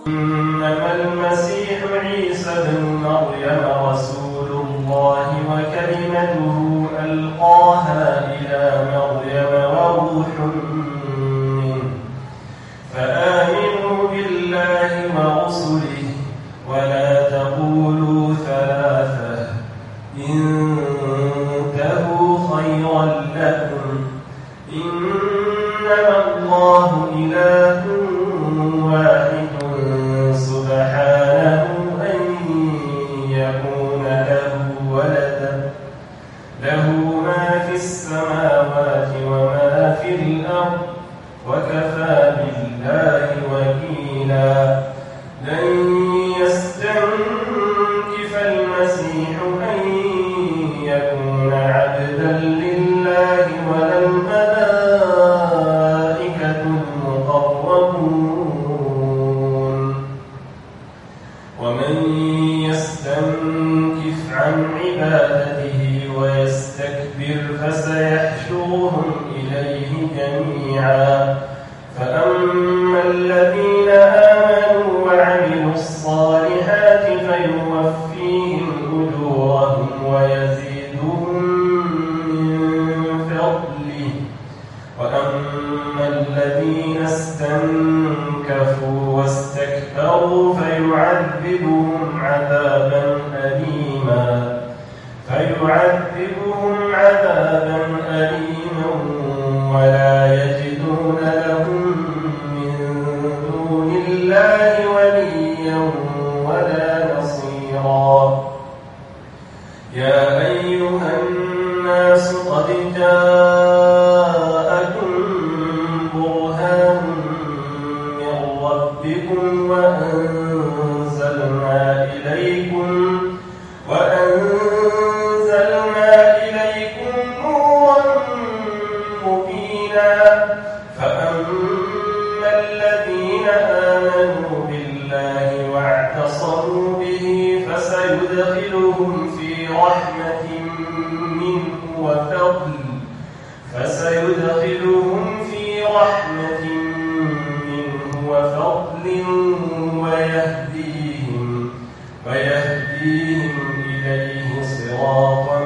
إنما المسيح عيسى بن مريم رسول الله وكلمته ألقاها إلى مريم وروح منه فآمنوا بالله ورسله ولا تقولوا ثلاثة انتهوا خيرا لكم إنما الله إله واحد سبحانه أن يكون له ولدا له ما في السماوات وما في الأرض وكفى بالله وكيلا لن يستنكف المسيح أن يكون عبدا لله ولا الملائكة المقربون ومن يستنكف عن عبادته ويستكبر فسيحشرهم إليه جميعا فأما الذين آمنوا وعملوا الصالحات فيوفيهم أجورهم ويزيدهم من فضله وأما الذين استنكفوا واستكبروا فيعذبهم عذابا أليما ولا يجدون لهم من دون الله وليا ولا نصيرا يا أيها الناس قد جاءكم برهان من ربكم وأنزلنا إليكم نورا مبينا فأما الذين آمنوا بالله واعتصموا به فسيدخلهم في رحمة منه وفضل ويهديهم إليه صراطا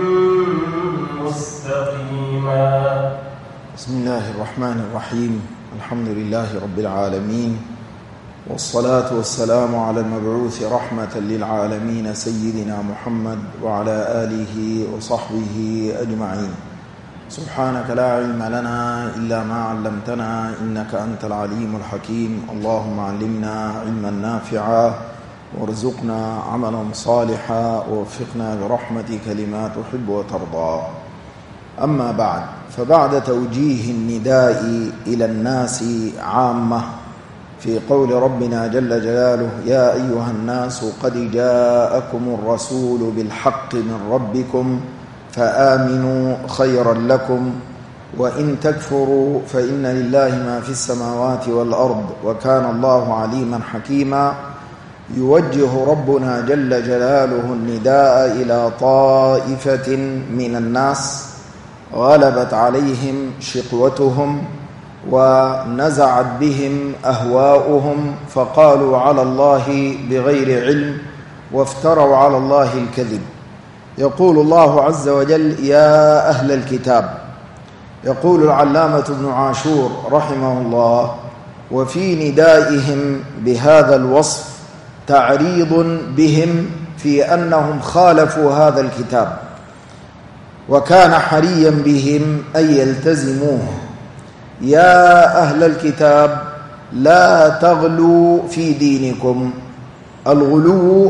مستقيما. بسم الله الرحمن الرحيم. الحمد لله رب العالمين، والصلاة والسلام على المبعوث رحمة للعالمين سيدنا محمد وعلى آله وصحبه أجمعين. سبحانك لا علم لنا إلا ما علمتنا إنك أنت العليم الحكيم. اللهم علمنا علما نافعا وارزقنا عملا صالحا ووفقنا برحمتك لما تحب وترضى. أما بعد، فبعد توجيه النداء إلى الناس عامة في قول ربنا جل جلاله يا أيها الناس قد جاءكم الرسول بالحق من ربكم فآمنوا خيرا لكم وإن تكفروا فإن لله ما في السماوات والأرض وكان الله عليما حكيما. يوجه ربنا جل جلاله النداء إلى طائفة من الناس غلبت عليهم شقوتهم ونزعت بهم أهواؤهم فقالوا على الله بغير علم وافتروا على الله الكذب. يقول الله عز وجل يا أهل الكتاب. يقول العلامة ابن عاشور رحمه الله وفي ندائهم بهذا الوصف تعريض بهم في أنهم خالفوا هذا الكتاب وكان حريا بهم أن يلتزموه. يا أهل الكتاب لا تغلوا في دينكم. الغلو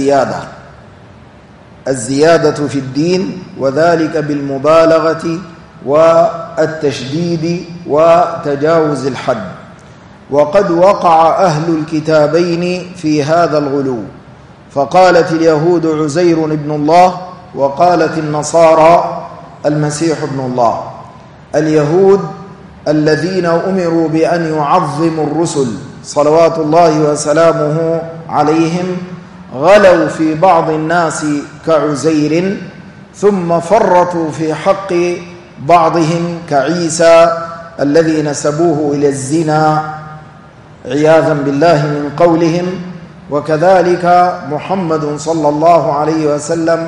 الزيادة في الدين، وذلك بالمبالغة والتشديد وتجاوز الحد. وقد وقع أهل الكتابين في هذا الغلو، فقالت اليهود عزير ابن الله وقالت النصارى المسيح ابن الله. اليهود الذين أمروا بأن يعظموا الرسل صلوات الله وسلامه عليهم غلوا في بعض الناس كعزير، ثم فرطوا في حق بعضهم كعيسى الذي نسبوه إلى الزنا عياذا بالله من قولهم. وكذلك محمد صلى الله عليه وسلم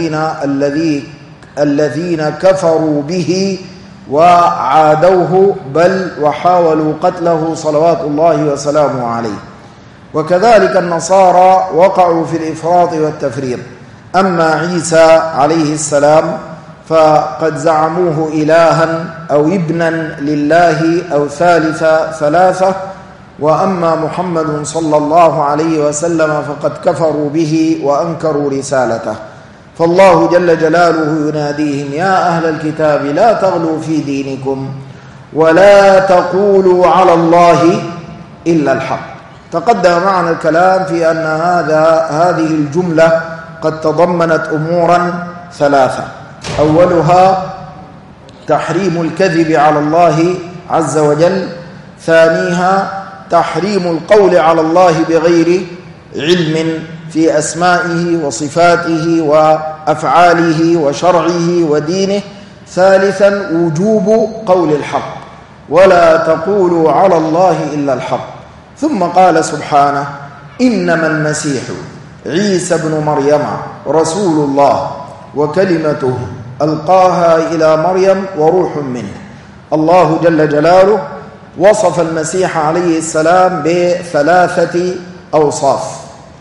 الذين كفروا به وعادوه بل وحاولوا قتله صلوات الله وسلامه عليه. وكذلك النصارى وقعوا في الإفراط والتفريط. أما عيسى عليه السلام فقد زعموه إلها أو ابنا لله أو ثالث ثلاثة. وأما محمد صلى الله عليه وسلم فقد كفروا به وأنكروا رسالته. فالله جل جلاله يناديهم: يا أهل الكتاب لا تغلوا في دينكم ولا تقولوا على الله إلا الحق. تقدم معنا الكلام في أن هذه الجملة قد تضمنت أمورا ثلاثة: أولها تحريم الكذب على الله عز وجل، ثانيها تحريم القول على الله بغير علم في أسمائه وصفاته وأفعاله وشرعه ودينه، ثالثا وجوب قول الحق ولا تقولوا على الله إلا الحق. ثم قال سبحانه: إنما المسيح عيسى بن مريم رسول الله وكلمته ألقاها إلى مريم وروح منه. الله جل جلاله وصف المسيح عليه السلام بثلاثة أوصاف: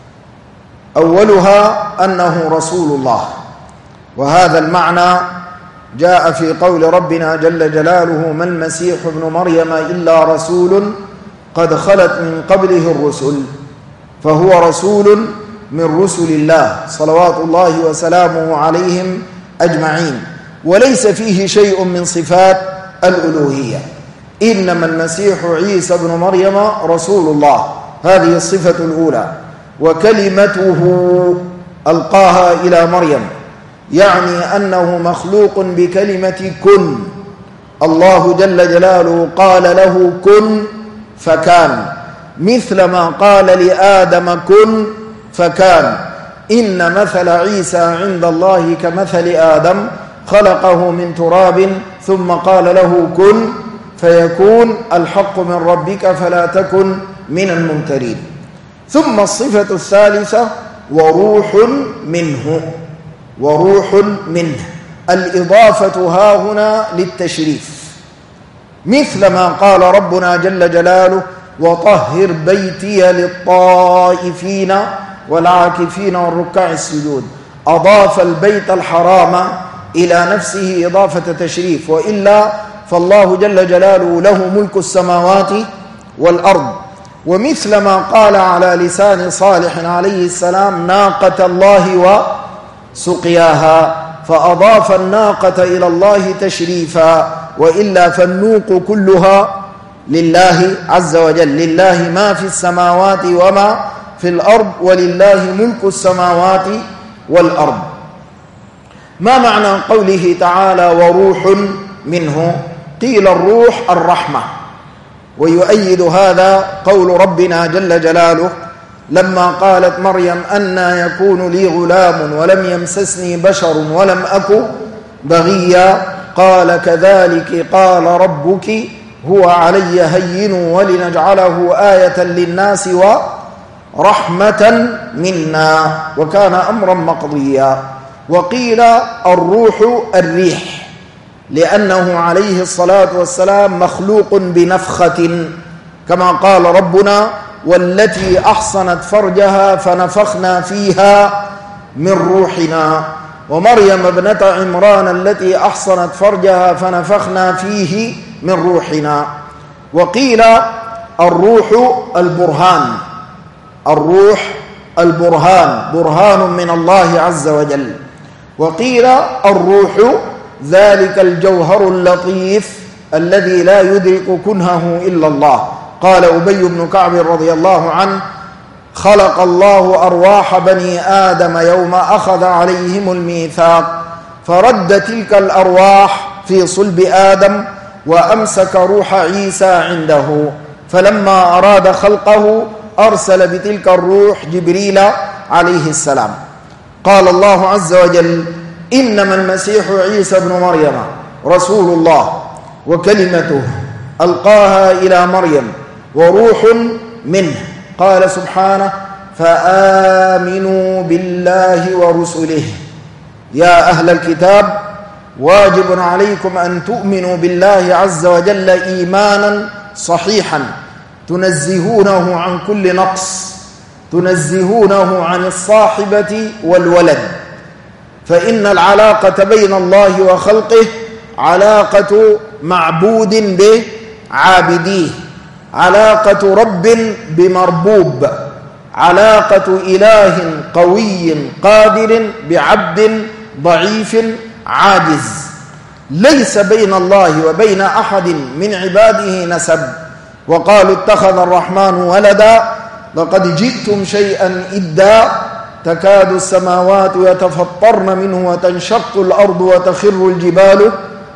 أولها أنه رسول الله، وهذا المعنى جاء في قول ربنا جل جلاله: ما المسيح ابن مريم إلا رسول قد خلت من قبله الرسل، فهو رسول من رسل الله صلوات الله وسلامه عليهم أجمعين، وليس فيه شيء من صفات الألوهية. إنما المسيح عيسى بن مريم رسول الله، هذه الصفة الأولى. وكلمته ألقاها إلى مريم، يعني أنه مخلوق بكلمة كن. الله جل جلاله قال له كن فكان، مثل ما قال لآدم كن فكان. إن مثل عيسى عند الله كمثل آدم، خلقه من تراب ثم قال له كن فيكون. الحق من ربك فلا تكن من الممترين. ثم الصفة الثالثة: وروح منه. وروح منه، الإضافة ها هنا للتشريف، مثل ما قال ربنا جل جلاله: وطهر بيتي للطائفين والعاكفين والركع السجود. أضاف البيت الحرام إلى نفسه إضافة تشريف، وإلا فالله جل جلاله له ملك السماوات والأرض. ومثل ما قال على لسان صالح عليه السلام: ناقة الله وسقياها، فأضاف الناقة إلى الله تشريفا، وإلا فالنوق كلها لله عز وجل. لله ما في السماوات وما في الأرض، ولله ملك السماوات والأرض. ما معنى قوله تعالى وروح منه؟ قيل الروح الرحمة، ويؤيد هذا قول ربنا جل جلاله لما قالت مريم: أنى يكون لي غلام ولم يمسسني بشر ولم أك بغيا، قال كذلك قال ربك هو علي هين ولنجعله آية للناس ورحمة منا وكان أمرا مقضيا. وقيل الروح الريح، لأنه عليه الصلاة والسلام مخلوق بنفخة، كما قال ربنا: والتي أحصنت فرجها فنفخنا فيها من روحنا. ومريم ابنة عمران التي أحصنت فرجها فنفخنا فيه من روحنا. وقيل الروح البرهان، الروح البرهان، برهان من الله عز وجل. وقيل الروح ذلك الجوهر اللطيف الذي لا يدرك كنهه إلا الله. قال أبي بن كعب رضي الله عنه: خلق الله أرواح بني آدم يوم أخذ عليهم الميثاق، فرد تلك الأرواح في صلب آدم وأمسك روح عيسى عنده، فلما أراد خلقه أرسل بتلك الروح جبريل عليه السلام. قال الله عز وجل: إنما المسيح عيسى بن مريم رسول الله وكلمته ألقاها إلى مريم وروح منه. قال سبحانه: فآمنوا بالله ورسله. يا أهل الكتاب واجب عليكم أن تؤمنوا بالله عز وجل إيمانا صحيحا تنزهونه عن كل نقص، تنزهونه عن الصاحبة والولد، فإن العلاقة بين الله وخلقه علاقة معبود بعابديه، علاقة رب بمربوب، علاقة إله قوي قادر بعبد ضعيف عاجز. ليس بين الله وبين أحد من عباده نسب. وقالوا اتخذ الرحمن ولدا لقد جئتم شيئا إدا تكاد السماوات يتفطرن منه وتنشق الأرض وتخر الجبال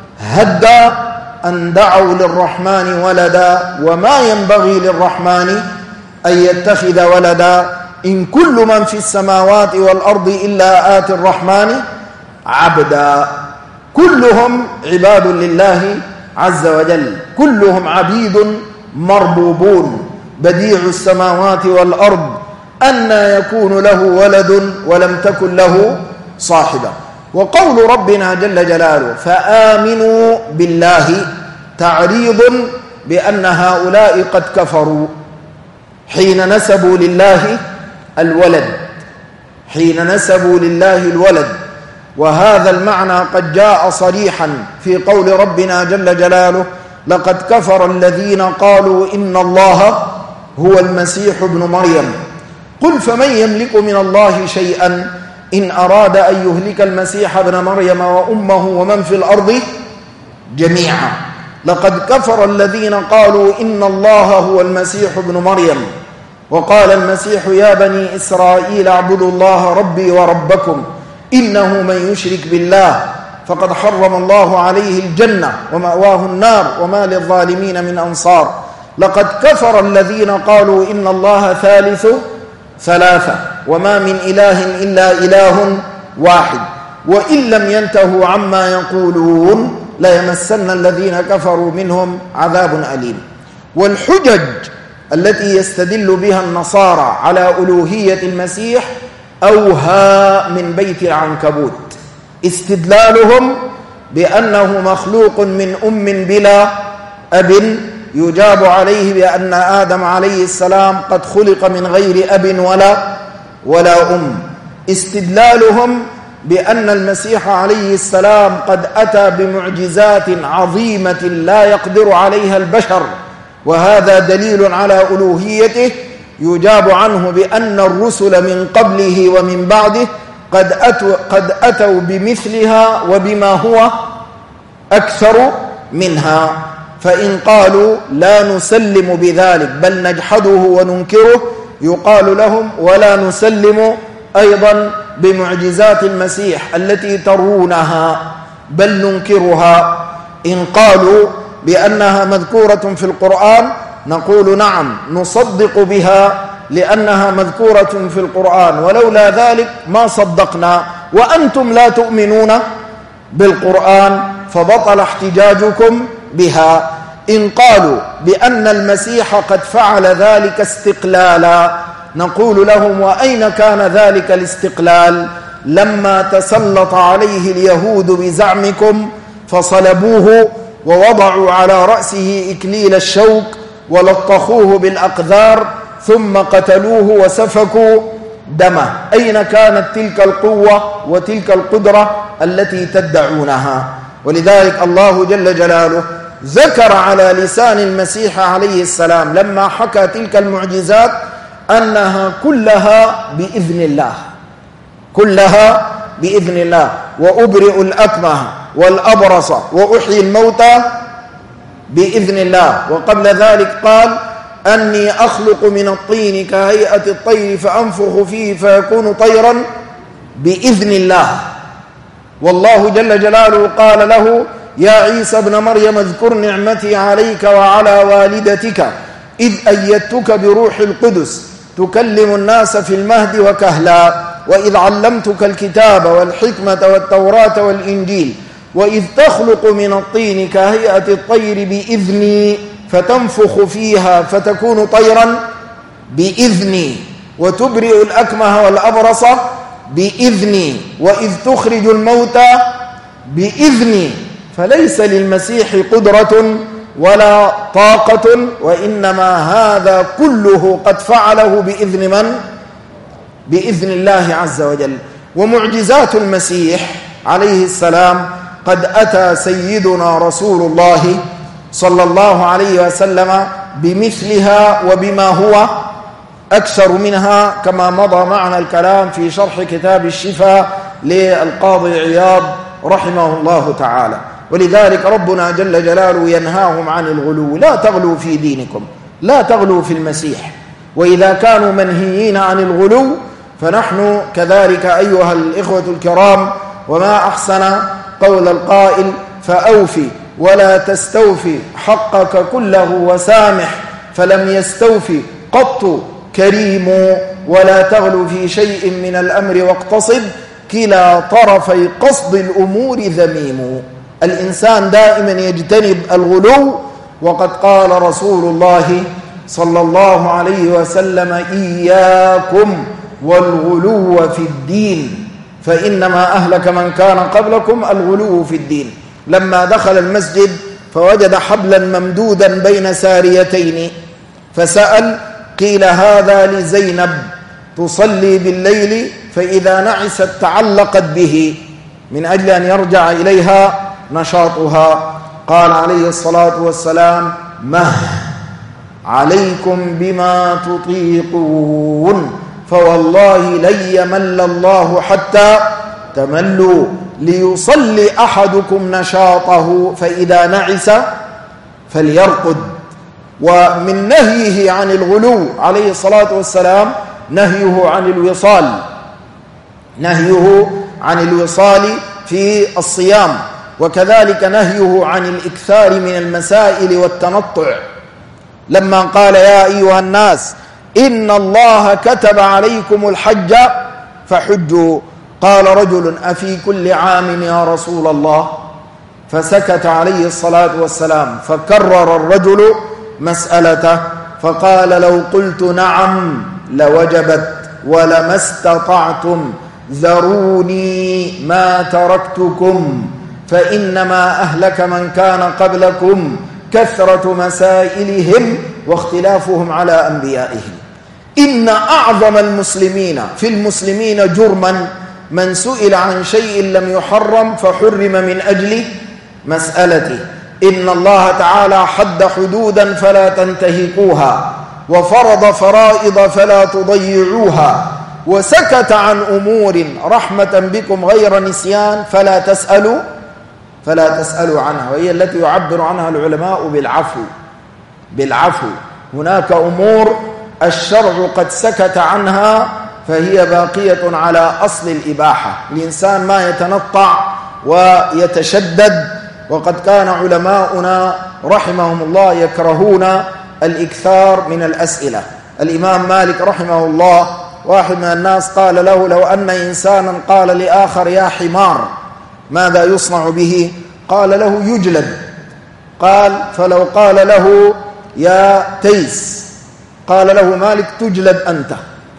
هدا أن دعوا للرحمن ولدا وما ينبغي للرحمن أن يتخذ ولدا إن كل من في السماوات والأرض إلا آتي الرحمن عبدا. كلهم عباد لله عز وجل، كلهم عبيد مربوبون. بديع السماوات والأرض أنى يكون له ولد ولم تكن له صاحبة. وقول ربنا جل جلاله فآمنوا بالله تعريض بأن هؤلاء قد كفروا حين نسبوا لله الولد، حين نسبوا لله الولد. وهذا المعنى قد جاء صريحا في قول ربنا جل جلاله لقد كفر الذين قالوا إن الله هو المسيح ابن مريم قل فمن يملك من الله شيئا إن أراد أن يهلك المسيح ابن مريم وأمه ومن في الأرض جميعا. لقد كفر الذين قالوا إن الله هو المسيح ابن مريم. وقال المسيح يا بني إسرائيل اعبدوا الله ربي وربكم إنه من يشرك بالله فقد حرم الله عليه الجنة ومأواه النار وما للظالمين من أنصار. لقد كفر الذين قالوا إن الله ثالث ثلاثة وما من إله إلا إله واحد وإن لم ينتهوا عما يقولون ليمسن الذين كفروا منهم عذاب أليم. والحجج التي يستدل بها النصارى على ألوهية المسيح أوهى من بيت العنكبوت. استدلالهم بأنه مخلوق من أم بلا أب يجاب عليه بأن آدم عليه السلام قد خلق من غير أب ولا أم. استدلالهم بأن المسيح عليه السلام قد أتى بمعجزات عظيمة لا يقدر عليها البشر وهذا دليل على ألوهيته يجاب عنه بأن الرسل من قبله ومن بعده قد أتوا بمثلها وبما هو أكثر منها. فإن قالوا لا نسلم بذلك بل نجحده وننكره يقال لهم ولا نسلم أيضا بمعجزات المسيح التي ترونها بل ننكرها. إن قالوا بأنها مذكورة في القرآن نقول نعم نصدق بها لأنها مذكورة في القرآن ولولا ذلك ما صدقنا وأنتم لا تؤمنون بالقرآن فبطل احتجاجكم بها. إن قالوا بأن المسيح قد فعل ذلك استقلالا نقول لهم وأين كان ذلك الاستقلال لما تسلط عليه اليهود بزعمكم فصلبوه ووضعوا على رأسه إكليل الشوك ولطخوه بالأقذار ثم قتلوه وسفكوا دمه. أين كانت تلك القوة وتلك القدرة التي تدعونها؟ ولذلك الله جل جلاله ذكر على لسان المسيح عليه السلام لما حكى تلك المعجزات أنها كلها بإذن الله، كلها بإذن الله. وأبرئ الأكمه والأبرص وأحيي الموتى بإذن الله. وقبل ذلك قال أني أخلق من الطين كهيئة الطير فأنفخ فيه فيكون طيرا بإذن الله. والله جل جلاله قال له يا عيسى ابن مريم اذكر نعمتي عليك وعلى والدتك إذ أيدتك بروح القدس تكلم الناس في المهد وكهلا وإذ علمتك الكتاب والحكمة والتوراة والإنجيل وإذ تخلق من الطين كهيئة الطير بإذني فتنفخ فيها فتكون طيرا بإذني، وتبرئ الأكمه والأبرص بإذني، وإذ تخرج الموتى بإذني. فليس للمسيح قدرة ولا طاقة، وإنما هذا كله قد فعله بإذن من؟ بإذن الله عز وجل. ومعجزات المسيح عليه السلام قد أتى سيدنا رسول الله صلى الله عليه وسلم بمثلها وبما هو أكثر منها، كما مضى معنا الكلام في شرح كتاب الشفاء للقاضي عياض رحمه الله تعالى. ولذلك ربنا جل جلاله ينهاهم عن الغلو: لا تغلوا في دينكم، لا تغلوا في المسيح. وإذا كانوا منهيين عن الغلو فنحن كذلك أيها الإخوة الكرام. وما أحسن قول القائل: فأوفي ولا تستوفي حقك كله وسامح، فلم يستوفي قط كريم، ولا تغلو في شيء من الأمر واقتصد، كلا طرفي قصد الأمور ذميم. الإنسان دائما يجتنب الغلو، وقد قال رسول الله صلى الله عليه وسلم: إياكم والغلو في الدين فإنما أهلك من كان قبلكم الغلو في الدين. لما دخل المسجد فوجد حبلا ممدودا بين ساريتين فسأل، قيل: هذا لزينب تصلي بالليل فإذا نعست تعلقت به من أجل أن يرجع إليها نشاطها. قال عليه الصلاة والسلام: مه عليكم بما تطيقون، فوالله لن يمل الله حتى تملوا، ليصلي أحدكم نشاطه فإذا نعس فليرقد. ومن نهيه عن الغلو عليه الصلاة والسلام نهيه عن الوصال، نهيه عن الوصال في الصيام، وكذلك نهيه عن الإكثار من المسائل والتنطع. لما قال: يا أيها الناس إن الله كتب عليكم الحج فحجوا، قال رجل: أفي كل عام يا رسول الله؟ فسكت عليه الصلاة والسلام، فكرر الرجل مسألته فقال: لو قلت نعم لوجبت ولما استطعتم، ذروني ما تركتكم، فإنما أهلك من كان قبلكم كثرة مسائلهم واختلافهم على أنبيائهم. إن أعظم المسلمين في المسلمين جرما من سئل عن شيء لم يحرم فحرم من أجل مسألته. إن الله تعالى حد حدودا فلا تنتهكوها، وفرض فرائض فلا تضيعوها، وسكت عن أمور رحمة بكم غير نسيان فلا تسألوا عنها، وهي التي يعبر عنها العلماء بالعفو. هناك أمور الشرع قد سكت عنها فهي باقية على أصل الإباحة، الإنسان ما يتنطع ويتشدد. وقد كان علماؤنا رحمهم الله يكرهون الإكثار من الأسئلة. الإمام مالك رحمه الله، واحد من الناس قال له: لو أن إنسانا قال لآخر يا حمار ماذا يصنع به؟ قال له: يجلد. قال: فلو قال له يا تيس؟ قال له مالك: تجلد أنت.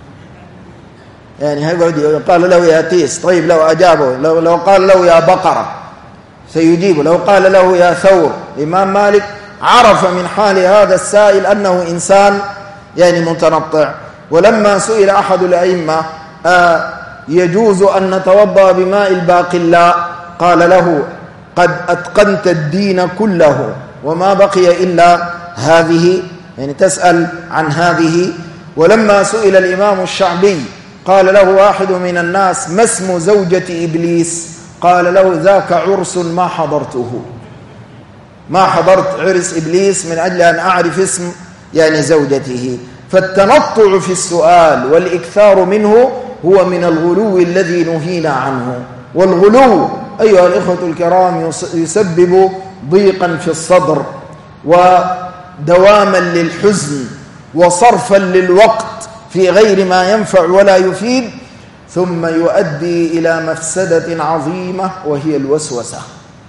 يعني قال له يا تيس، طيب لو أجابه، لو قال له يا بقرة سيجيب، لو قال له يا ثور. الإمام مالك عرف من حال هذا السائل أنه إنسان يعني متنطع. ولما سئل أحد الأئمة: يجوز أن نتوضأ بماء الباقلاء؟ قال له: قد أتقنت الدين كله وما بقي إلا هذه، يعني تسأل عن هذه. ولما سئل الإمام الشعبي قال له واحد من الناس: ما اسم زوجة إبليس؟ قال له: ذاك عرس ما حضرته، ما حضرت عرس إبليس من أجل أن أعرف اسم يعني زوجته. فالتنطع في السؤال والإكثار منه هو من الغلو الذي نهينا عنه. والغلو أيها الإخوة الكرام يسبب ضيقا في الصدر ودواما للحزن وصرفا للوقت في غير ما ينفع ولا يفيد، ثم يؤدي إلى مفسدة عظيمة وهي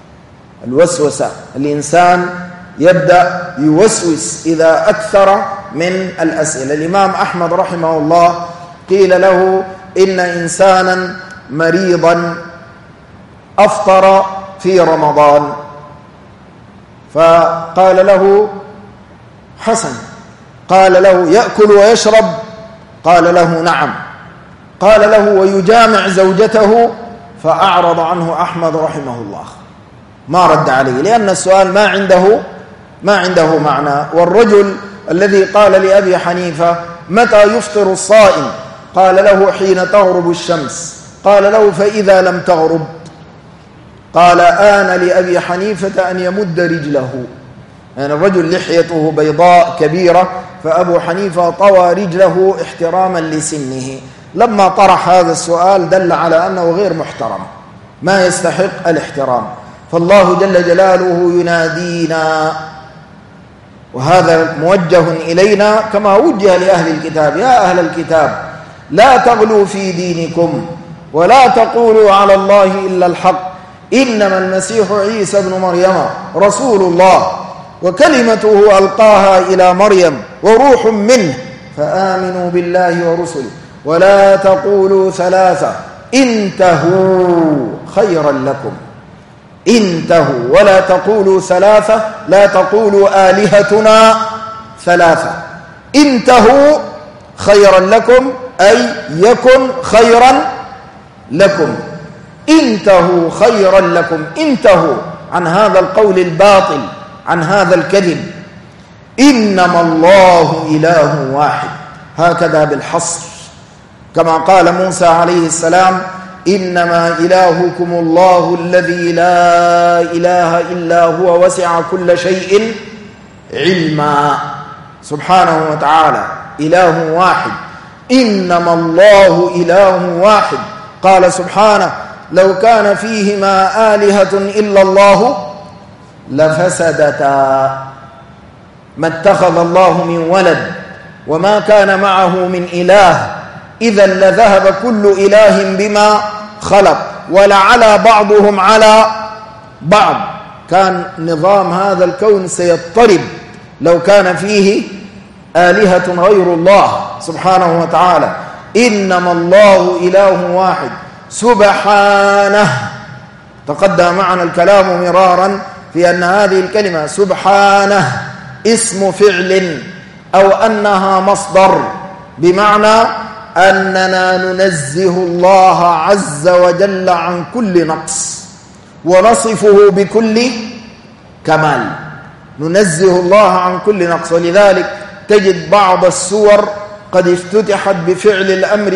الوسوسة. الإنسان يبدأ يوسوس إذا أكثر من الأسئلة. الإمام أحمد رحمه الله قيل له إن إنسانا مريضا أفطر في رمضان، فقال له حسن، قال له يأكل ويشرب؟ قال له نعم. قال له ويجامع زوجته؟ فأعرض عنه أحمد رحمه الله، ما رد عليه، لأن السؤال ما عنده معنى. والرجل الذي قال لأبي حنيفة متى يفطر الصائم؟ قال له حين تغرب الشمس. قال له فإذا لم تغرب؟ قال آن لأبي حنيفة أن يمد رجله، يعني الرجل لحيته بيضاء كبيرة، فأبو حنيفة طوى رجله احتراما لسنه. لما طرح هذا السؤال دل على أنه غير محترم، ما يستحق الاحترام. فالله جل جلاله ينادينا، وهذا موجه إلينا كما وجه لأهل الكتاب: يا أهل الكتاب لا تغلوا في دينكم ولا تقولوا على الله إلا الحق، إنما المسيح عيسى بن مريم رسول الله وكلمته ألقاها إلى مريم وروح منه فآمنوا بالله ورسله ولا تقولوا ثلاثة انتهوا خيرا لكم. انتهوا، ولا تقولوا ثلاثة، لا تقولوا آلهتنا ثلاثة. انتهوا خيرا لكم، أي يكن خيرا لكم. انتهوا خيرا لكم، انتهوا عن هذا القول الباطل، عن هذا الكذب. إنما الله إله واحد، هكذا بالحصر، كما قال موسى عليه السلام: إنما إلهكم الله الذي لا إله إلا هو وسع كل شيء علما. سبحانه وتعالى إله واحد، إنما الله إله واحد. قال سبحانه: لو كان فيهما آلهة إلا الله لفسدتا، ما اتخذ الله من ولد وما كان معه من إله، إذا لذهب كل إله بما خلق ولعلى بعضهم على بعض. كان نظام هذا الكون سيضطرب لو كان فيه آلهة غير الله سبحانه وتعالى. إنما الله إله واحد سبحانه. تقدم معنا الكلام مرارا في أن هذه الكلمة سبحانه اسم فعل أو أنها مصدر، بمعنى أننا ننزه الله عز وجل عن كل نقص ونصفه بكل كمال. ننزه الله عن كل نقص، ولذلك تجد بعض السور قد افتتحت بفعل الأمر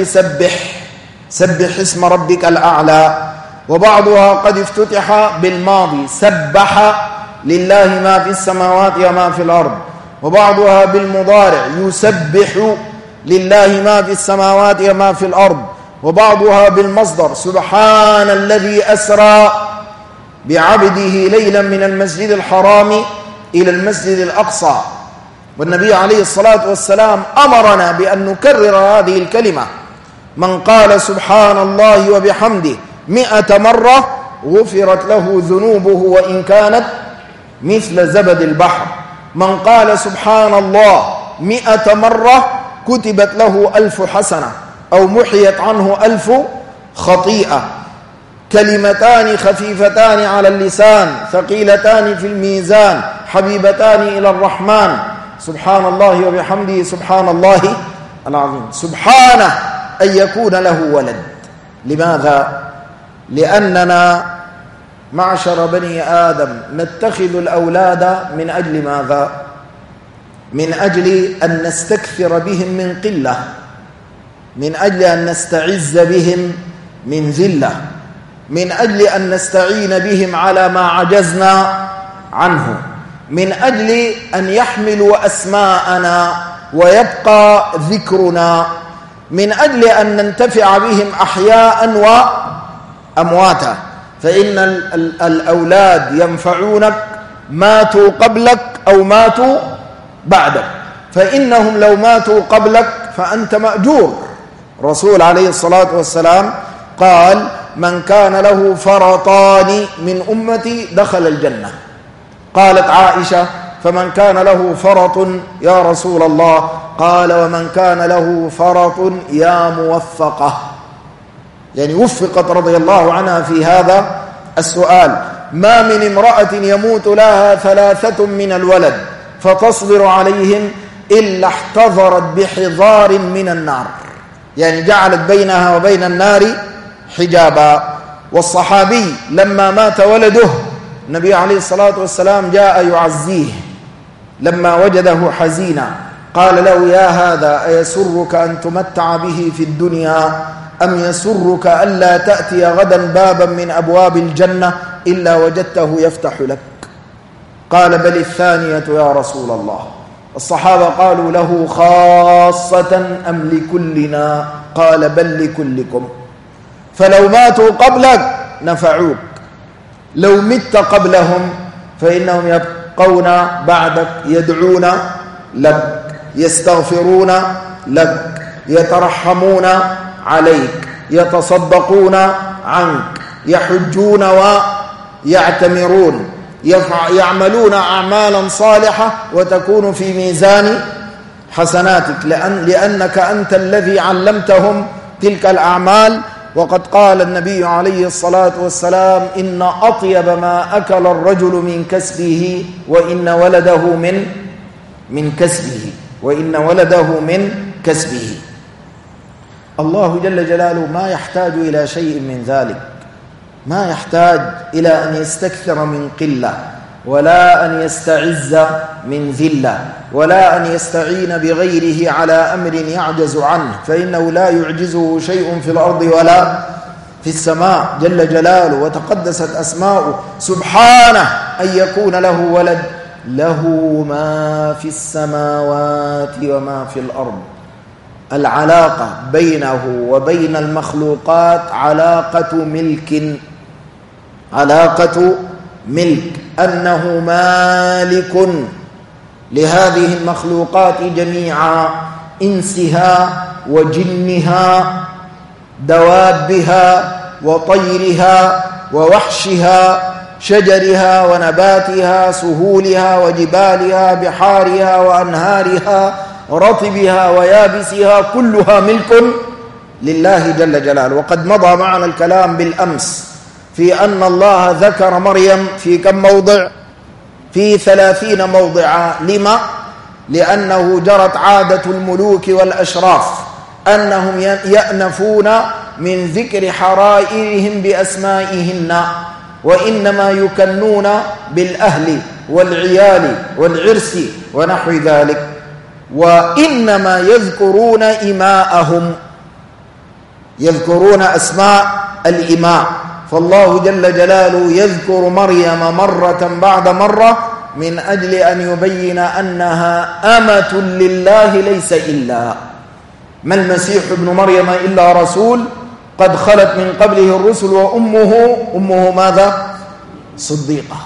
سبح اسم ربك الأعلى، وبعضها قد افتتح بالماضي سبح لله ما في السماوات وما في الأرض، وبعضها بالمضارع يسبح لله ما في السماوات وما في الأرض، وبعضها بالمصدر سبحان الذي أسرى بعبده ليلا من المسجد الحرام إلى المسجد الأقصى. والنبي عليه الصلاة والسلام أمرنا بأن نكرر هذه الكلمة: من قال سبحان الله وبحمده 100 مرة غفرت له ذنوبه وإن كانت مثل زبد البحر. من قال سبحان الله 100 مرة كتبت له 1000 حسنة أو محيت عنه 1000 خطيئة. كلمتان خفيفتان على اللسان ثقيلتان في الميزان حبيبتان إلى الرحمن، سبحان الله وبحمده سبحان الله العظيم. سبحانه أن يكون له ولد. لماذا؟ لأننا معشر بني آدم نتخذ الأولاد من أجل ماذا؟ من أجل أن نستكثر بهم من قلة، من أجل أن نستعز بهم من ذلة، من أجل أن نستعين بهم على ما عجزنا عنه، من أجل أن يحملوا أسماءنا ويبقى ذكرنا، من أجل أن ننتفع بهم أحياء وأمواتا. فإن الأولاد ينفعونك ماتوا قبلك أو ماتوا بعدك، فإنهم لو ماتوا قبلك فأنت مأجور. الرسول عليه الصلاة والسلام قال: من كان له فرطان من أمتي دخل الجنة. قالت عائشة: فمن كان له فرط يا رسول الله؟ قال ومن كان له فرط يا موفقة، يعني وفقت رضي الله عنها في هذا السؤال. ما من امرأة يموت لها 3 من الولد فتصبر عليهم إلا احتضرت بحضار من النار، يعني جعلت بينها وبين النار حجابا. والصحابي لما مات ولده النبي عليه الصلاة والسلام جاء يعزيه لما وجده حزينا، قال له يا هذا أيسرك أن تمتع به في الدنيا أم يسرك ألا تأتي غدا بابا من أبواب الجنة إلا وجدته يفتح لك؟ قال بل الثانية يا رسول الله. الصحابة قالوا له خاصة أم لكلنا؟ قال بل لكلكم. فلو ماتوا قبلك نفعوك، لو مت قبلهم فإنهم يبقون بعدك يدعون لك، يستغفرون لك، يترحمون عليك، يتصدقون عنك، يحجون ويعتمرون، يعملون أعمالا صالحة وتكون في ميزان حسناتك، لأنك أنت الذي علمتهم تلك الأعمال. وقد قال النبي عليه الصلاة والسلام إن أطيب ما أكل الرجل من كسبه وإن ولده من كسبه. الله جل جلاله ما يحتاج إلى شيء من ذلك، ما يحتاج إلى أن يستكثر من قلة، ولا أن يستعز من ذلة، ولا أن يستعين بغيره على أمر يعجز عنه، فإنه لا يعجزه شيء في الأرض ولا في السماء جل جلاله وتقدست أسماؤه. سبحانه أن يكون له ولد، له ما في السماوات وما في الأرض. العلاقة بينه وبين المخلوقات علاقة ملك، أنه مالك لهذه المخلوقات جميعا، إنسها وجنها، دوابها وطيرها ووحشها، شجرها ونباتها، سهولها وجبالها، بحارها وأنهارها، رطبها ويابسها، كلها ملك لله جل جلاله. وقد مضى معنا الكلام بالأمس في أن الله ذكر مريم في كم موضع؟ في 30 موضعا. لما؟ لأنه جرت عادة الملوك والأشراف أنهم يأنفون من ذكر حرائرهم بأسمائهن، وإنما يكنون بالأهل والعيال والعرس ونحو ذلك، وإنما يذكرون إماءهم، يذكرون أسماء الإماء. فالله جل جلاله يذكر مريم مرة بعد مرة من أجل أن يبين أنها أمة لله ليس إلا. ما المسيح ابن مريم إلا رسول قد خلت من قبله الرسل وأمه ماذا؟ صديقة.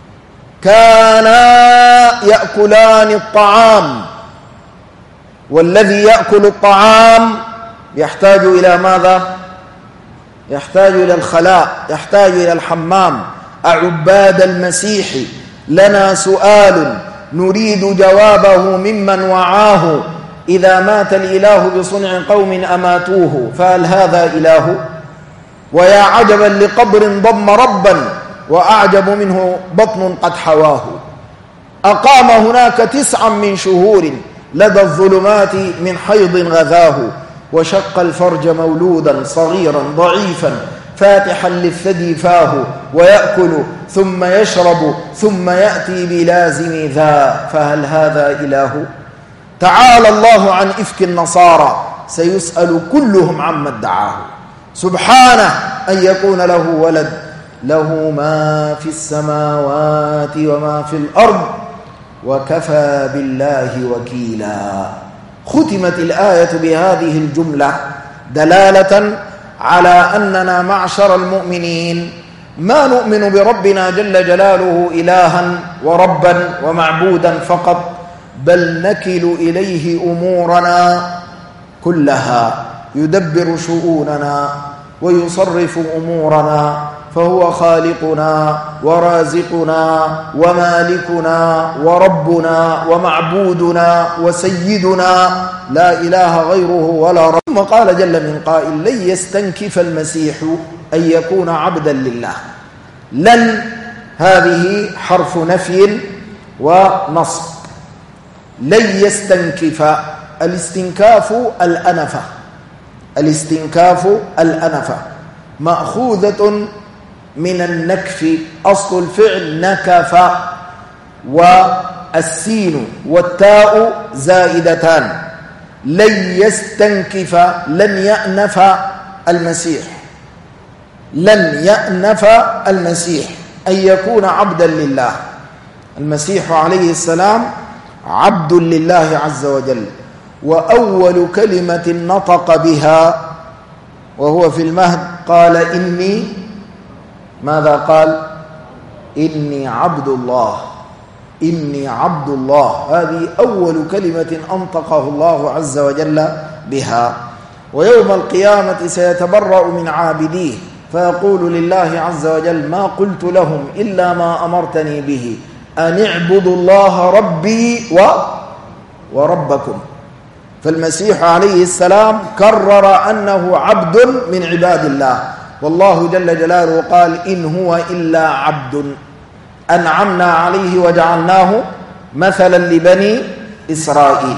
كانا يأكلان الطعام، والذي يأكل الطعام يحتاج إلى ماذا؟ يحتاج إلى الخلاء، يحتاج إلى الحمام. أعباد المسيح لنا سؤال نريد جوابه ممن وعاه، إذا مات الإله بصنع قوم أماتوه فهل هذا إله؟ ويا عجبا لقبر ضم ربا وأعجب منه بطن قد حواه. أقام هناك 9 من شهور لدى الظلمات من حيض غذاه، وشق الفرج مولودا صغيرا ضعيفا فاتحا للثدي فاه، ويأكل ثم يشرب ثم يأتي بلازم ذا فهل هذا إله؟ تعالى الله عن إفك النصارى سيسأل كلهم عما ادعاه. سبحانه أن يكون له ولد، له ما في السماوات وما في الأرض وكفى بالله وكيلا. ختمت الآية بهذه الجملة دلالة على أننا معشر المؤمنين ما نؤمن بربنا جل جلاله إلها وربا ومعبودا فقط، بل نكل إليه أمورنا كلها، يدبر شؤوننا ويصرف أمورنا فهو خالقنا ورازقنا ومالكنا وربنا ومعبودنا وسيدنا لا إله غيره ولا رب. ثم قال جل من قائل: لن يستنكف المسيح أن يكون عبدا لله. لن هذه حرف نفي ونصب. لن يستنكف، الاستنكاف الأنفة، الاستنكاف الأنفة مأخوذة من النكف، أصل الفعل نكف، والسين والتاء زائدتان. لن يستنكف، لن يأنف المسيح، لن يأنف المسيح أن يكون عبدا لله. المسيح عليه السلام عبد لله عز وجل، وأول كلمة نطق بها وهو في المهد قال: إني، ماذا قال؟ إني عبد الله، إني عبد الله. هذه أول كلمة أنطقه الله عز وجل بها. ويوم القيامة سيتبرأ من عابديه فيقول لله عز وجل: ما قلت لهم إلا ما أمرتني به أن اعبدوا الله ربي وربكم. فالمسيح عليه السلام كرر أنه عبد من عباد الله، والله جل جلاله قال: إن هو إلا عبد أنعمنا عليه وجعلناه مثلا لبني إسرائيل.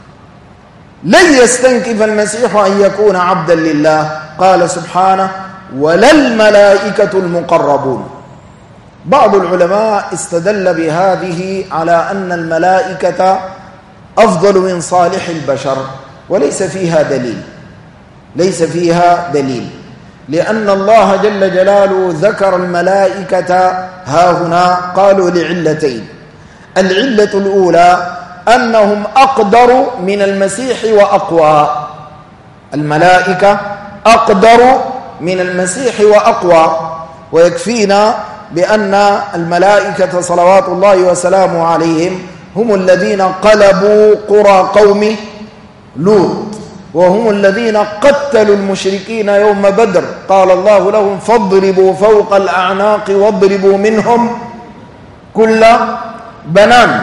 لن يستنكف المسيح أن يكون عبدا لله. قال سبحانه: ولا الملائكة المقربون. بعض العلماء استدل بهذه على أن الملائكة أفضل من صالح البشر، وليس فيها دليل، ليس فيها دليل، لأن الله جل جلاله ذكر الملائكة هاهنا قالوا لعلتين. العلة الأولى أنهم أقدر من المسيح وأقوى، الملائكة أقدر من المسيح وأقوى. ويكفينا بأن الملائكة صلوات الله وسلامه عليهم هم الذين قلبوا قرى قوم لوط، وهم الذين قتلوا المشركين يوم بدر. قال الله لهم: فاضربوا فوق الأعناق واضربوا منهم كل بنان.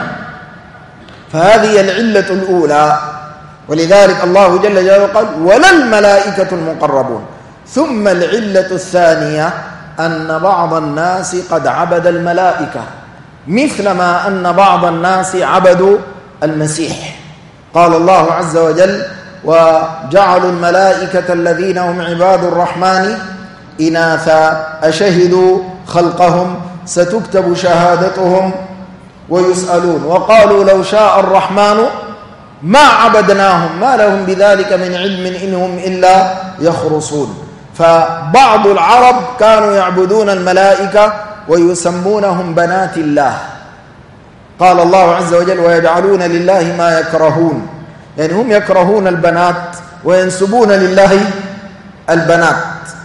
فهذه العلة الأولى، ولذلك الله جل جلاله قال: ولا الملائكة المقربون. ثم العلة الثانية أن بعض الناس قد عبد الملائكة، مثلما أن بعض الناس عبدوا المسيح. قال الله عز وجل: وجعلوا الملائكة الذين هم عباد الرحمن إناثا أشهدوا خلقهم ستكتب شهادتهم ويسألون وقالوا لو شاء الرحمن ما عبدناهم ما لهم بذلك من علم إنهم إلا يخرصون. فبعض العرب كانوا يعبدون الملائكة ويسمونهم بنات الله. قال الله عز وجل: ويجعلون لله ما يكرهون، يعني هم يكرهون البنات وينسبون لله البنات.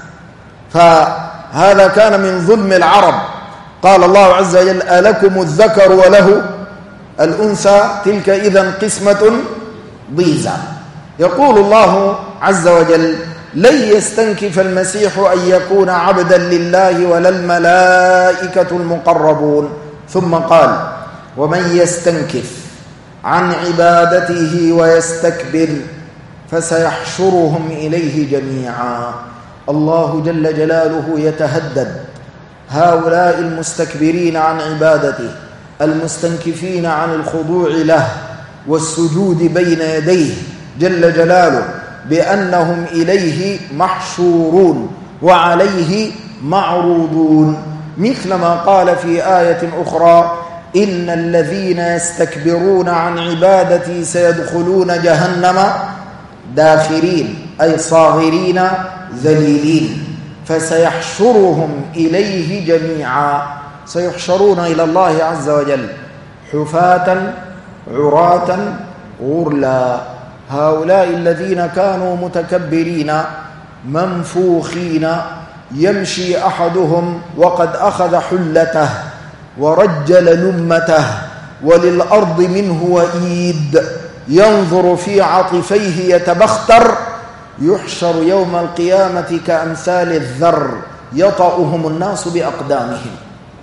فهذا كان من ظلم العرب. قال الله عز وجل: ألكم الذكر وله الأنثى تلك إذا قسمة ضيزى. يقول الله عز وجل: لن يستنكف المسيح أن يكون عبدا لله ولا الملائكة المقربون. ثم قال: ومن يستنكف عن عبادته ويستكبر فسيحشرهم إليه جميعا. الله جل جلاله يتهدد هؤلاء المستكبرين عن عبادته، المستنكفين عن الخضوع له والسجود بين يديه جل جلاله، بأنهم إليه محشورون وعليه معروضون، مثلما قال في آية أخرى: إن الذين يستكبرون عن عبادتي سيدخلون جهنم داخرين، أي صاغرين ذليلين. فسيحشرهم إليه جميعا، سيحشرون إلى الله عز وجل حفاة عراة غرلا. هؤلاء الذين كانوا متكبرين منفوخين، يمشي أحدهم وقد أخذ حلته ورجل لمته وللأرض منه وإيد، ينظر في عطفيه يتبختر، يحشر يوم القيامة كأمثال الذر يطأهم الناس بأقدامهم.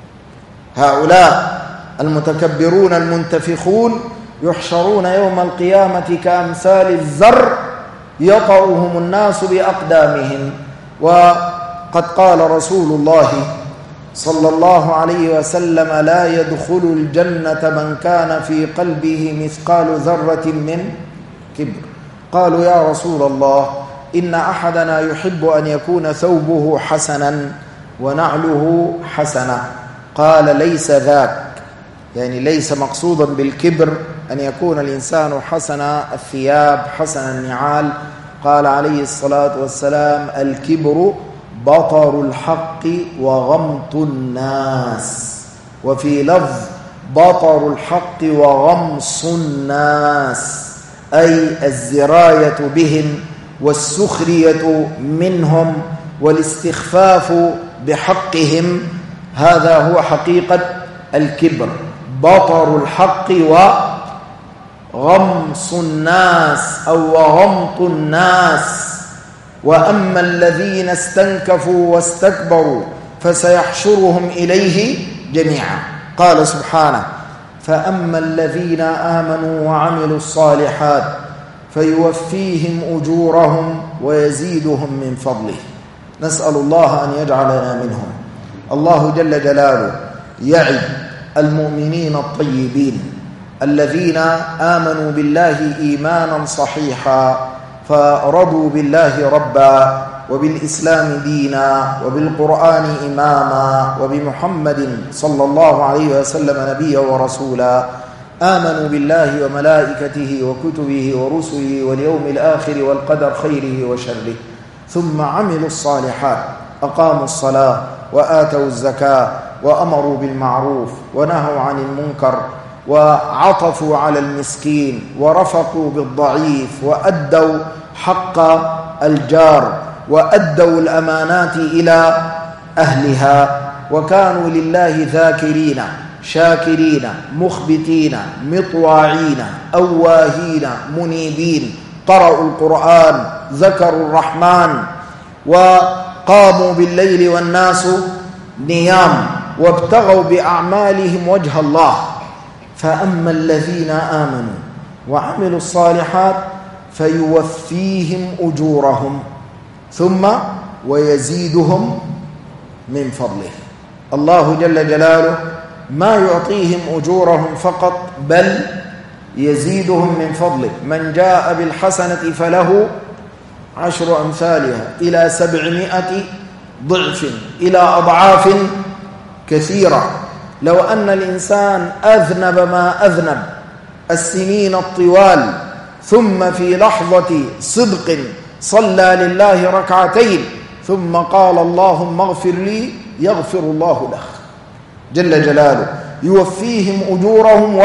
هؤلاء المتكبرون المنتفخون يحشرون يوم القيامة كأمثال الذر يطأهم الناس بأقدامهم. وقد قال رسول الله صلى الله عليه وسلم: لا يدخل الجنة من كان في قلبه مثقال ذرة من كبر. قالوا: يا رسول الله، إن أحدنا يحب أن يكون ثوبه حسنا ونعله حسنة. قال: ليس ذاك، يعني ليس مقصودا بالكبر أن يكون الإنسان حسن الثياب حسن النعال. قال عليه الصلاة والسلام: الكبر بطر الحق وغمط الناس. وفي لفظ: بطر الحق وغمص الناس، أي الزراية بهم والسخرية منهم والاستخفاف بحقهم. هذا هو حقيقة الكبر، بطر الحق وغمص الناس أو وغمط الناس. وأما الذين استنكفوا واستكبروا فسيحشرهم إليه جميعا. قال سبحانه: فأما الذين آمنوا وعملوا الصالحات فيوفيهم أجورهم ويزيدهم من فضله. نسأل الله أن يجعلنا منهم. الله جل جلاله يعد المؤمنين الطيبين الذين آمنوا بالله إيمانا صحيحا فرضوا بالله ربا وبالإسلام دينا وبالقرآن إماما وبمحمد صلى الله عليه وسلم نبيا ورسولا. آمنوا بالله وملائكته وكتبه ورسله واليوم الآخر والقدر خيره وشره، ثم عملوا الصالحات، أقاموا الصلاة وآتوا الزكاة وأمروا بالمعروف ونهوا عن المنكر وعطفوا على المسكين ورفقوا بالضعيف وأدوا حق الجار وأدوا الأمانات إلى أهلها، وكانوا لله ذاكرين شاكرين مخبتين مطواعين أواهين منيبين، قرأوا القرآن، ذكروا الرحمن، وقاموا بالليل والناس نيام، وابتغوا بأعمالهم وجه الله. فأما الذين آمنوا وعملوا الصالحات فيوفيهم أجورهم ثم ويزيدهم من فضله. الله جل جلاله ما يعطيهم أجورهم فقط بل يزيدهم من فضله. من جاء بالحسنة فله 10 أمثالها إلى 700 ضعف إلى أضعاف كثيرة. لو أن الإنسان أذنب ما أذنب السنين الطوال ثم في لحظة صدق صلى لله ركعتين ثم قال اللهم اغفر لي يغفر الله له جل جلاله، يوفيهم أجورهم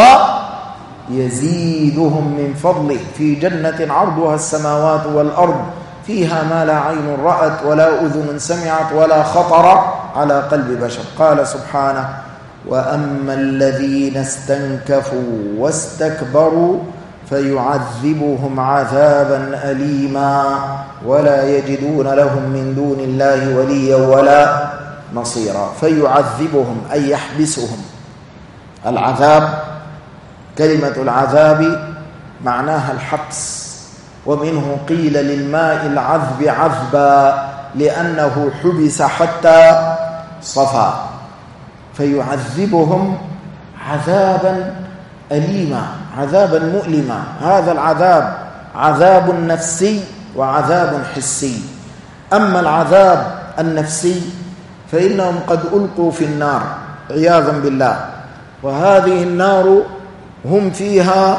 ويزيدهم من فضله في جنة عرضها السماوات والأرض فيها ما لا عين رأت ولا أذن سمعت ولا خطر على قلب بشر. قال سبحانه: وأما الذين استنكفوا واستكبروا فيعذبهم عذابا أليما ولا يجدون لهم من دون الله وليا ولا نصيرا. فيعذبهم أي يحبسهم. العذاب، كلمة العذاب معناها الحبس، ومنه قيل للماء العذب عذبا لأنه حبس حتى صفى. فيعذبهم عذابا أليما، عذابا مؤلما. هذا العذاب عذاب نفسي وعذاب حسي. أما العذاب النفسي فإنهم قد ألقوا في النار عياذا بالله، وهذه النار هم فيها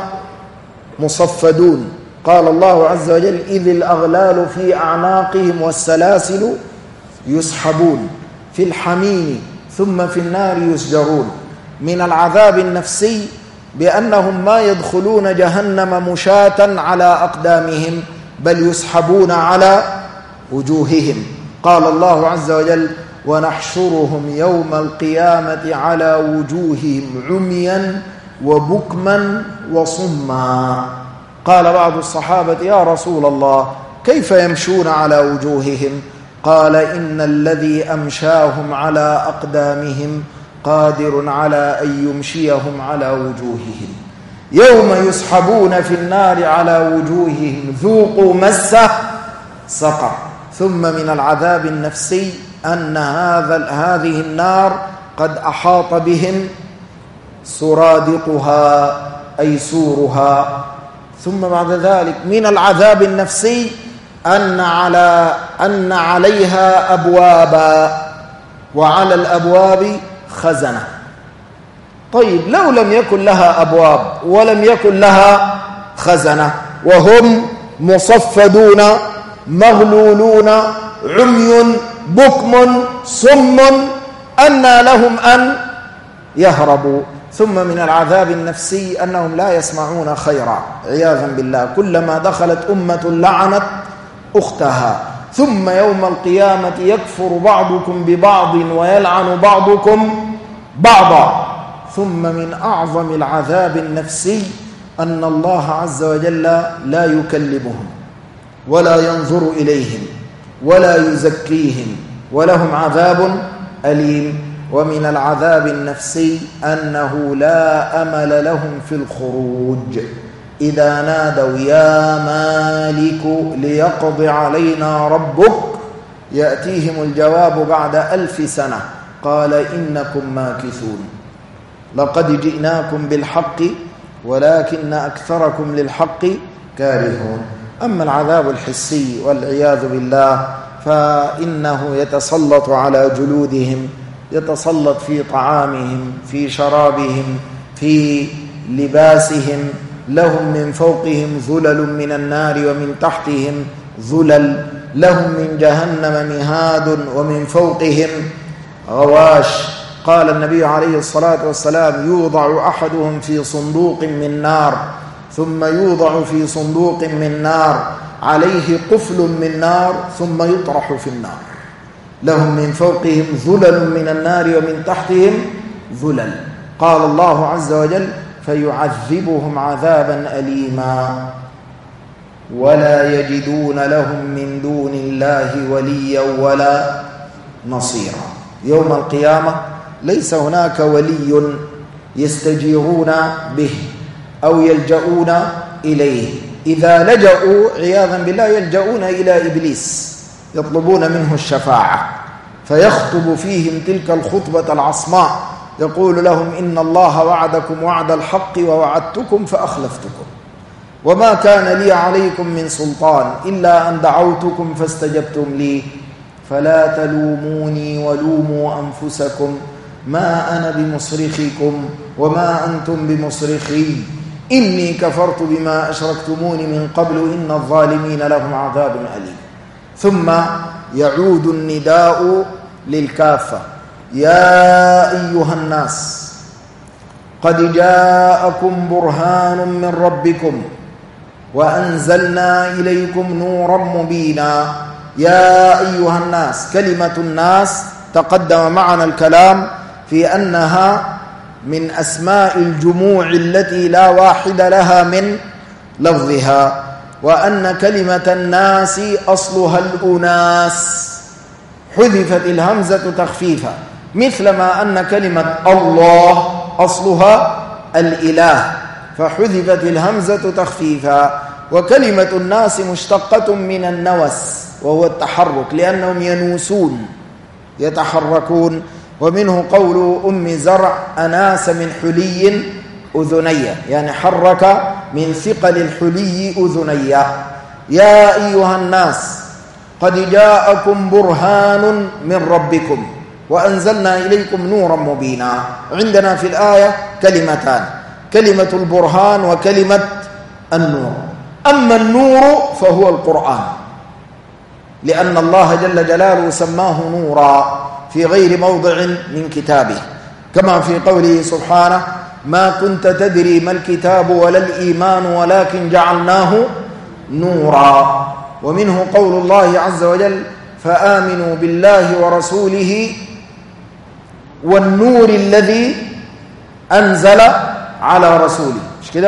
مصفدون. قال الله عز وجل: إذ الأغلال في أعناقهم والسلاسل يسحبون في الحميم ثم في النار يسجرون. من العذاب النفسي بأنهم ما يدخلون جهنم مشاة على أقدامهم بل يسحبون على وجوههم. قال الله عز وجل: ونحشرهم يوم القيامة على وجوههم عميا وبكما وصما. قال بعض الصحابة: يا رسول الله كيف يمشون على وجوههم؟ قال إن الذي أمشاهم على أقدامهم قادر على أن يمشيهم على وجوههم يوم يسحبون في النار على وجوههم ذوقوا مس سقر. ثم من العذاب النفسي أن هذه النار قد أحاط بهم سرادقها أي سورها. ثم بعد ذلك من العذاب النفسي أن عليها أبوابا وعلى الأبواب خزنة. طيب لو لم يكن لها أبواب ولم يكن لها خزنة وهم مصفدون مغلولون عمي بكم صم أنى لهم أن يهربوا. ثم من العذاب النفسي أنهم لا يسمعون خيرا عياذا بالله، كلما دخلت أمة لعنت أختها. ثم يوم القيامة يكفر بعضكم ببعض ويلعن بعضكم بعضا. ثم من أعظم العذاب النفسي أن الله عز وجل لا يكلمهم ولا ينظر إليهم ولا يزكيهم ولهم عذاب أليم. ومن العذاب النفسي أنه لا أمل لهم في الخروج. إذا نادوا يا مالك ليقض علينا ربك يأتيهم الجواب بعد 1000 سنة قال إنكم ماكثون. لقد جئناكم بالحق ولكن أكثركم للحق كارهون. أما العذاب الحسي والعياذ بالله فإنه يتسلط على جلودهم، يتسلط في طعامهم، في شرابهم، في لباسهم. لهم من فوقهم ظلل من النار ومن تحتهم ظلل. لهم من جهنم مهاد ومن فوقهم غواش. قال النبي عليه الصلاة والسلام يوضع أحدهم في صندوق من نار ثم يوضع في صندوق من نار عليه قفل من نار ثم يطرح في النار. لهم من فوقهم ظلل من النار ومن تحتهم ظلل. قال الله عز وجل فيعذبهم عذابا أليما ولا يجدون لهم من دون الله وليا ولا نصيرا. يوم القيامة ليس هناك ولي يستجيرون به أو يلجؤون إليه. إذا لجأوا عياذا بالله يلجؤون إلى إبليس يطلبون منه الشفاعة فيخطب فيهم تلك الخطبة العصماء يقول لهم إن الله وعدكم وعد الحق ووعدتكم فأخلفتكم وما كان لي عليكم من سلطان إلا أن دعوتكم فاستجبتم لي فلا تلوموني ولوموا أنفسكم ما أنا بمصرخكم وما أنتم بمصرخي إني كفرت بما أشركتموني من قبل إن الظالمين لهم عذاب أليم. ثم يعود النداء للكافة يا أيها الناس قد جاءكم برهان من ربكم وأنزلنا إليكم نورا مبينا. يا أيها الناس، كلمة الناس تقدم معنا الكلام في أنها من أسماء الجموع التي لا واحد لها من لفظها، وأن كلمة الناس أصلها الأناس حذفت الهمزة تخفيفا، مثلما أن كلمة الله أصلها الإله فحذفت الهمزة تخفيفا. وكلمة الناس مشتقة من النوس وهو التحرك لأنهم ينوسون يتحركون، ومنه قول أم زرع أناس من حلي أذني، يعني حرك من ثقل الحلي أذني. يا أيها الناس قد جاءكم برهان من ربكم وأنزلنا إليكم نورا مبينا. عندنا في الآية كلمتان، كلمة البرهان وكلمة النور. أما النور فهو القرآن لأن الله جل جلاله سماه نورا في غير موضع من كتابه، كما في قوله سبحانه ما كنت تدري ما الكتاب ولا الإيمان ولكن جعلناه نورا. ومنه قول الله عز وجل فآمنوا بالله ورسوله والنور الذي أنزل على رسوله، مش كده؟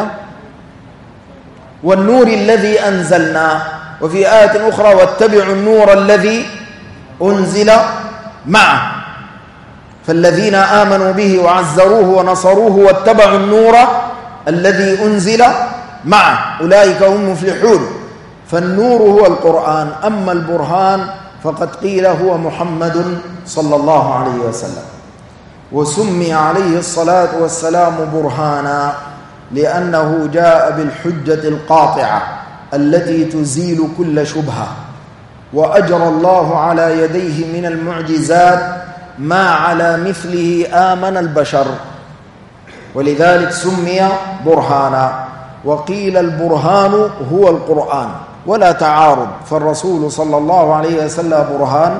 والنور الذي أنزلنا. وفي آية أخرى واتبعوا النور الذي أنزل معه، فالذين آمنوا به وعزروه ونصروه واتبعوا النور الذي أنزل معه أولئك هم المفلحون. فالنور هو القرآن، أما البرهان فقد قيل هو محمد صلى الله عليه وسلم. وسمي عليه الصلاة والسلام برهانا لأنه جاء بالحجة القاطعة التي تزيل كل شبهة، وأجرى الله على يديه من المعجزات ما على مثله آمن البشر، ولذلك سمي برهانا. وقيل البرهان هو القرآن ولا تعارض، فالرسول صلى الله عليه وسلم برهان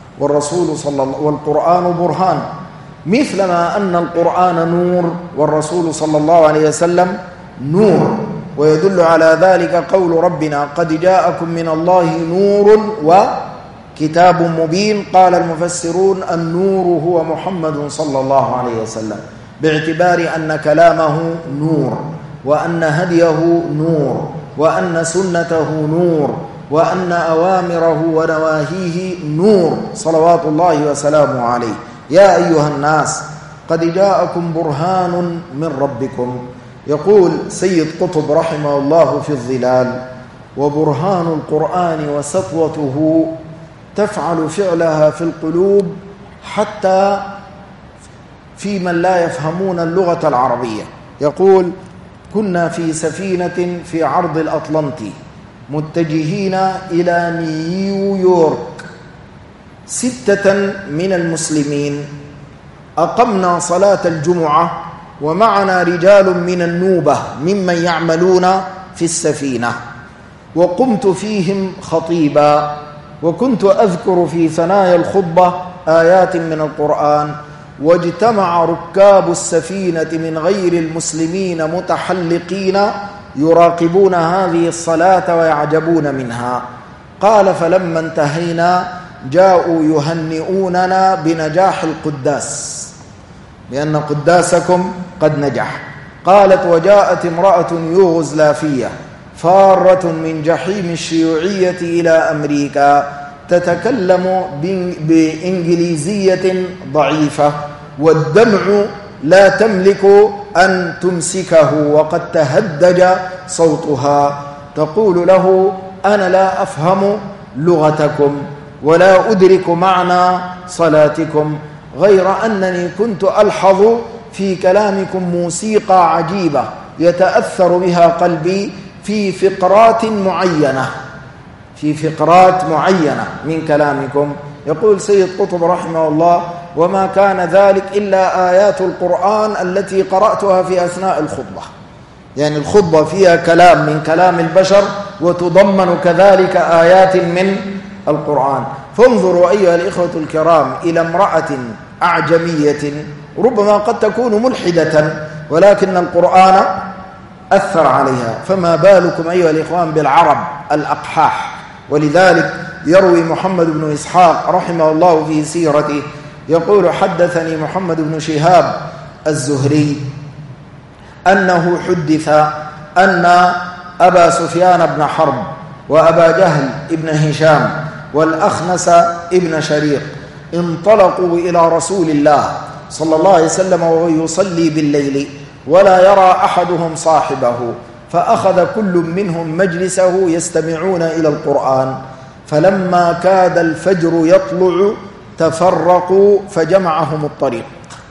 والقرآن برهان، مثلما أن القرآن نور والرسول صلى الله عليه وسلم نور. ويدل على ذلك قول ربنا قد جاءكم من الله نور وكتاب مبين. قال المفسرون النور هو محمد صلى الله عليه وسلم، باعتبار أن كلامه نور، وأن هديه نور، وأن سنته نور، وأن أوامره ونواهيه نور صلوات الله وسلامه عليه. يا أيها الناس قد جاءكم برهان من ربكم. يقول سيد قطب رحمه الله في الظلال: وبرهان القرآن وسطوته تفعل فعلها في القلوب حتى في من لا يفهمون اللغة العربية. يقول: كنا في سفينة في عرض الأطلنطي متجهين إلى نيويورك، 6 من المسلمين. أقمنا صلاة الجمعة ومعنا رجال من النوبة ممن يعملون في السفينة، وقمت فيهم خطيبا، وكنت أذكر في ثنايا الخطبة آيات من القرآن. واجتمع ركاب السفينة من غير المسلمين متحلقين يراقبون هذه الصلاة ويعجبون منها. قال: فلما انتهينا جاءوا يهنئوننا بنجاح القداس، لأن قداسكم قد نجح. قالت: وجاءت امرأة يوغوسلافية فارة من جحيم الشيوعية إلى أمريكا تتكلم بإنجليزية ضعيفة، والدمع لا تملك أن تمسكه وقد تهدج صوتها، تقول له: أنا لا أفهم لغتكم ولا أدرك معنى صلاتكم، غير أنني كنت ألحظ في كلامكم موسيقى عجيبة يتأثر بها قلبي في فقرات معينة من كلامكم. يقول سيد قطب رحمه الله: وما كان ذلك إلا آيات القرآن التي قرأتها في أثناء الخطبة. يعني الخطبة فيها كلام من كلام البشر وتضمن كذلك آيات من القرآن. فانظروا أيها الإخوة الكرام إلى امرأة أعجمية ربما قد تكون ملحدة، ولكن القرآن أثر عليها، فما بالكم أيها الإخوان بالعرب الأقحاح. ولذلك يروي محمد بن إسحاق رحمه الله في سيرته، يقول: حدثني محمد بن شهاب الزهري أنه حدث أن أبا سفيان بن حرب وأبا جهل بن هشام والأخنس بن شريق انطلقوا إلى رسول الله صلى الله عليه وسلم وهو يصلي بالليل ولا يرى أحدهم صاحبه، فأخذ كل منهم مجلسه يستمعون إلى القرآن. فلما كاد الفجر يطلع تفرقوا فجمعهم الطريق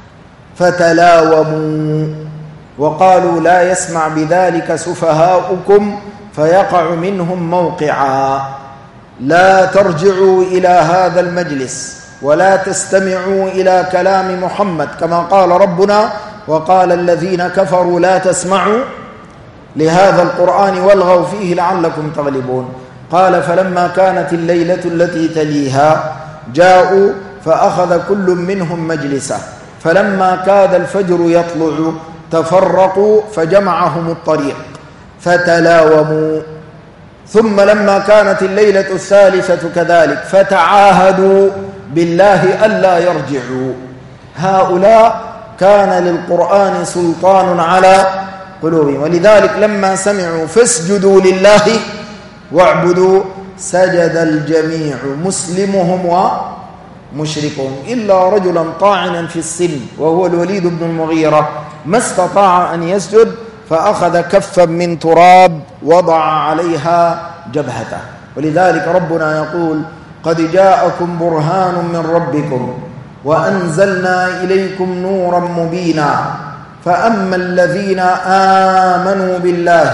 فتلاوموا وقالوا: لا يسمع بذلك سفهاؤكم فيقع منهم موقعا، لا ترجعوا إلى هذا المجلس ولا تستمعوا إلى كلام محمد، كما قال ربنا: وقال الذين كفروا لا تسمعوا لهذا القرآن والغوا فيه لعلكم تغلبون. قال: فلما كانت الليلة التي تليها جاءوا فأخذ كل منهم مجلسه، فلما كاد الفجر يطلع تفرقوا فجمعهم الطريق فتلاوموا. ثم لما كانت الليلة الثالثة كذلك فتعاهدوا بالله ألا يرجعوا. هؤلاء كان للقرآن سلطان على قلوبهم، ولذلك لما سمعوا فاسجدوا لله واعبدوا سجد الجميع مسلمهم ومشركهم إلا رجلا طاعنا في السن وهو الوليد بن المغيرة ما استطاع أن يسجد فأخذ كفا من تراب وضع عليها جبهته. ولذلك ربنا يقول قد جاءكم برهان من ربكم وأنزلنا إليكم نورا مبينا فأما الذين آمنوا بالله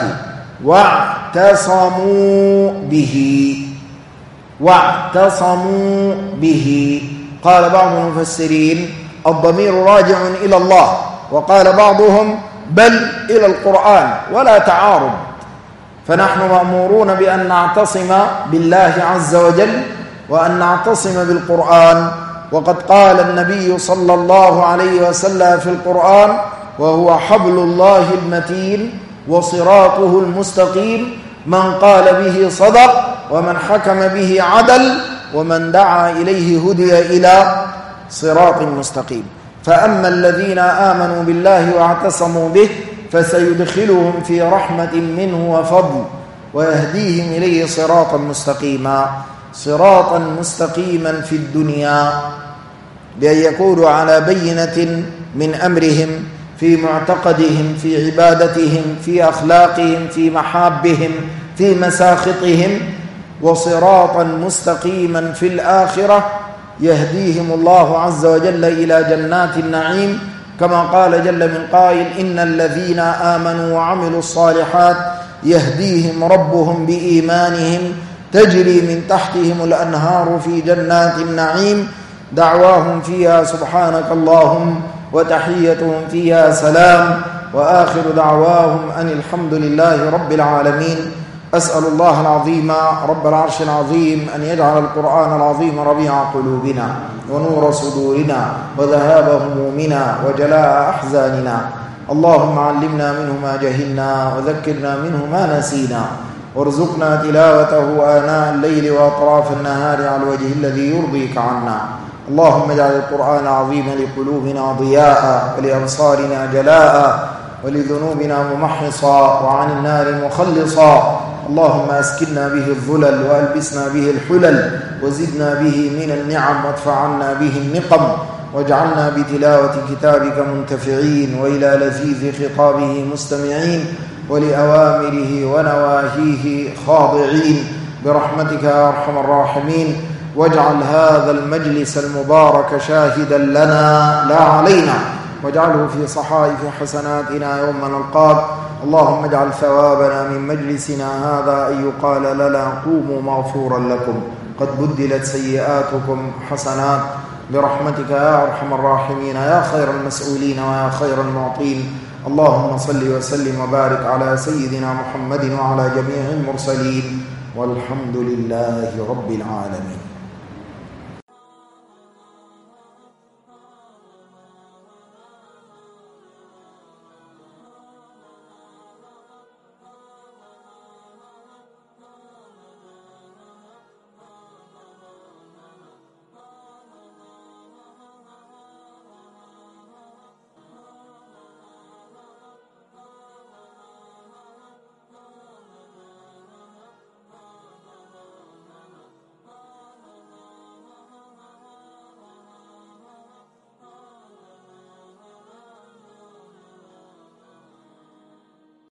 واعتصموا به قال بعض المفسرين الضمير راجع إلى الله، وقال بعضهم بل إلى القرآن ولا تعارض، فنحن مأمورون بأن نعتصم بالله عز وجل وأن نعتصم بالقرآن. وقد قال النبي صلى الله عليه وسلم في القرآن وهو حبل الله المتين وصراطه المستقيم من قال به صدق ومن حكم به عدل ومن دعا إليه هدي إلى صراط مستقيم. فأما الذين آمنوا بالله واعتصموا به فسيدخلهم في رحمة منه وفضل ويهديهم إليه صراطا مستقيما في الدنيا بأن يكونوا على بينة من أمرهم في معتقدهم في عبادتهم في أخلاقهم في محابهم في مساخطهم، وصراطا مستقيما في الآخرة يهديهم الله عز وجل إلى جنات النعيم كما قال جل من قائل إن الذين آمنوا وعملوا الصالحات يهديهم ربهم بإيمانهم تجري من تحتهم الأنهار في جنات النعيم دعواهم فيها سبحانك اللهم وتحيتهم فيها سلام وآخر دعواهم أن الحمد لله رب العالمين. أسأل الله العظيم رب العرش العظيم أن يجعل القرآن العظيم ربيع قلوبنا ونور صدورنا وذهاب همومنا وجلاء أحزاننا. اللهم علمنا منه ما جهلنا وذكرنا منه ما نسينا وارزقنا تلاوته آناء الليل وأطراف النهار على الوجه الذي يرضيك عنا. اللهم اجعل القرآن العظيم لقلوبنا ضياء ولأبصارنا جلاء ولذنوبنا ممحصا وعن النار مخلصا. اللهم أسكننا به الظلل وألبسنا به الحلل وزدنا به من النعم وادفع عنا به النقم واجعلنا بتلاوة كتابك منتفعين وإلى لذيذ خطابه مستمعين ولأوامره ونواهيه خاضعين برحمتك يا أرحم الراحمين. واجعل هذا المجلس المبارك شاهدا لنا لا علينا واجعله في صحائف حسناتنا يوم نلقاك. اللهم اجعل ثوابنا من مجلسنا هذا أن يقال لنا قوموا مغفورا لكم قد بدلت سيئاتكم حسنات برحمتك يا أرحم الراحمين يا خير المسؤولين ويا خير المعطين. اللهم صل وسلم وبارك على سيدنا محمد وعلى جميع المرسلين والحمد لله رب العالمين.